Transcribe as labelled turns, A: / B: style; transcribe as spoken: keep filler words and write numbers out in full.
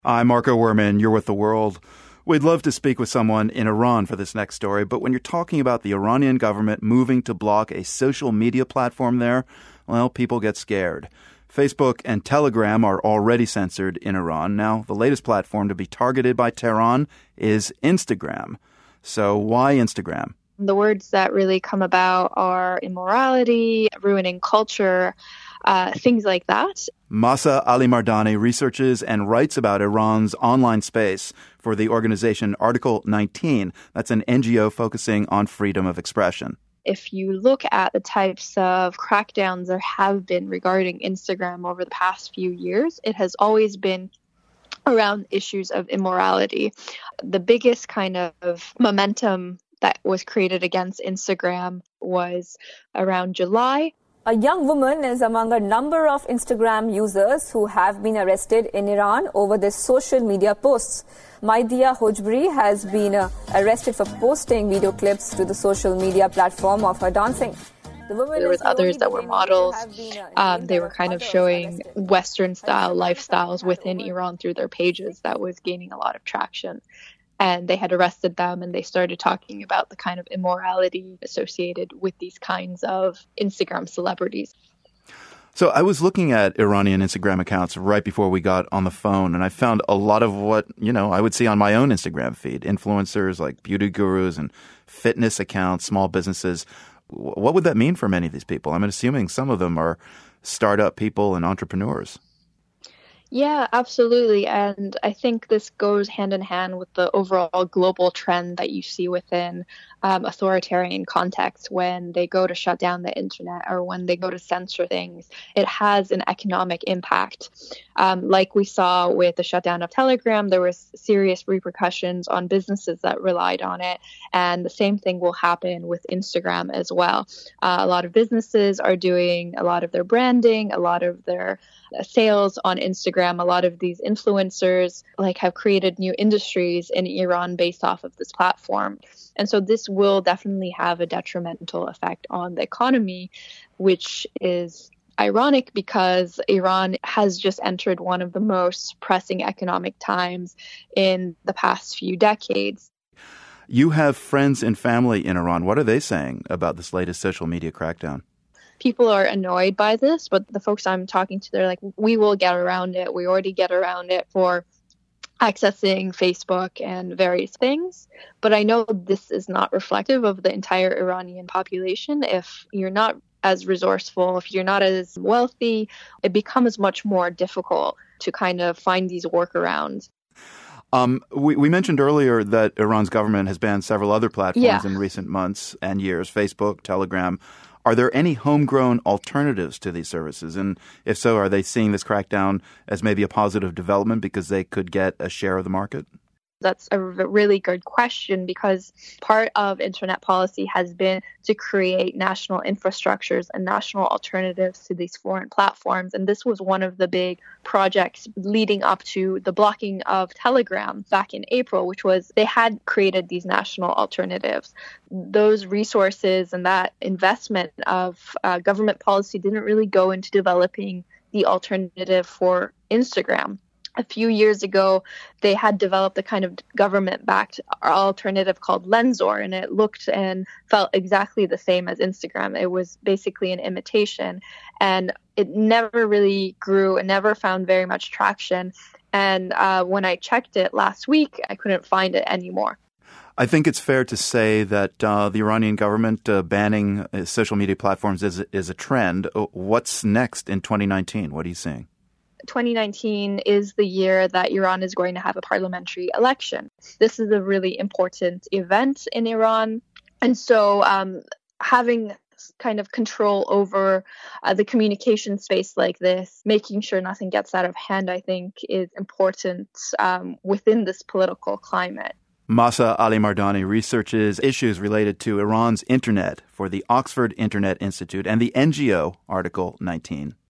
A: I'm Marco Werman. You're with The World. We'd love to speak with someone in Iran for this next story, but when you're talking about the Iranian government moving to block a social media platform there, well, people get scared. Facebook and Telegram are already censored in Iran. Now, the latest platform to be targeted by Tehran is Instagram. So why Instagram?
B: The words that really come about are immorality, ruining culture, uh, things like that.
A: Mahsa Alimardani researches and writes about Iran's online space for the organization Article nineteen. That's an N G O focusing on freedom of expression.
B: If you look at the types of crackdowns there have been regarding Instagram over the past few years, it has always been around issues of immorality. The biggest kind of momentum that was created against Instagram was around July.
C: A young woman is among a number of Instagram users who have been arrested in Iran over their social media posts. Maidia Hojbri has been uh, arrested for posting video clips to the social media platform of her dancing.
B: The there was others that were models. Been, uh, um, they were kind of showing Western-style lifestyles within Iran through their pages. That was gaining a lot of traction. And they had arrested them, and they started talking about the kind of immorality associated with these kinds of Instagram celebrities.
A: So I was looking at Iranian Instagram accounts right before we got on the phone, and I found a lot of what, you know, I would see on my own Instagram feed. Influencers like beauty gurus and fitness accounts, small businesses. What would that mean for many of these people? I'm assuming some of them are startup people and entrepreneurs.
B: Yeah, absolutely. And I think this goes hand in hand with the overall global trend that you see within um, authoritarian contexts when they go to shut down the internet or when they go to censor things. It has an economic impact. Um, like we saw with the shutdown of Telegram, there was serious repercussions on businesses that relied on it. And the same thing will happen with Instagram as well. Uh, a lot of businesses are doing a lot of their branding, a lot of their sales on Instagram. A lot of these influencers like have created new industries in Iran based off of this platform. And so this will definitely have a detrimental effect on the economy, which is ironic because Iran has just entered one of the most pressing economic times in the past few decades.
A: You have friends and family in Iran. What are they saying about this latest social media crackdown?
B: People are annoyed by this, but the folks I'm talking to, they're like, we will get around it. We already get around it for accessing Facebook and various things. But I know this is not reflective of the entire Iranian population. If you're not as resourceful, if you're not as wealthy, it becomes much more difficult to kind of find these workarounds.
A: Um, we, we mentioned earlier that Iran's government has banned several other platforms
B: yeah.
A: in recent months and years, Facebook, Telegram. Are there any homegrown alternatives to these services? And if so, are they seeing this crackdown as maybe a positive development because they could get a share of the market?
B: That's a really good question because part of internet policy has been to create national infrastructures and national alternatives to these foreign platforms. And this was one of the big projects leading up to the blocking of Telegram back in April, which was they had created these national alternatives. Those resources and that investment of uh, government policy didn't really go into developing the alternative for Instagram. A few years ago, they had developed a kind of government-backed alternative called Lensor, and it looked and felt exactly the same as Instagram. It was basically an imitation, and it never really grew and never found very much traction. And uh, when I checked it last week, I couldn't find it anymore.
A: I think it's fair to say that uh, the Iranian government uh, banning uh, social media platforms is, is a trend. What's next in twenty nineteen? What are you seeing?
B: twenty nineteen is the year that Iran is going to have a parliamentary election. This is a really important event in Iran. And so um, having kind of control over uh, the communication space like this, making sure nothing gets out of hand, I think is important um, within this political climate.
A: Mahsa Alimardani researches issues related to Iran's internet for the Oxford Internet Institute and the N G O Article nineteen.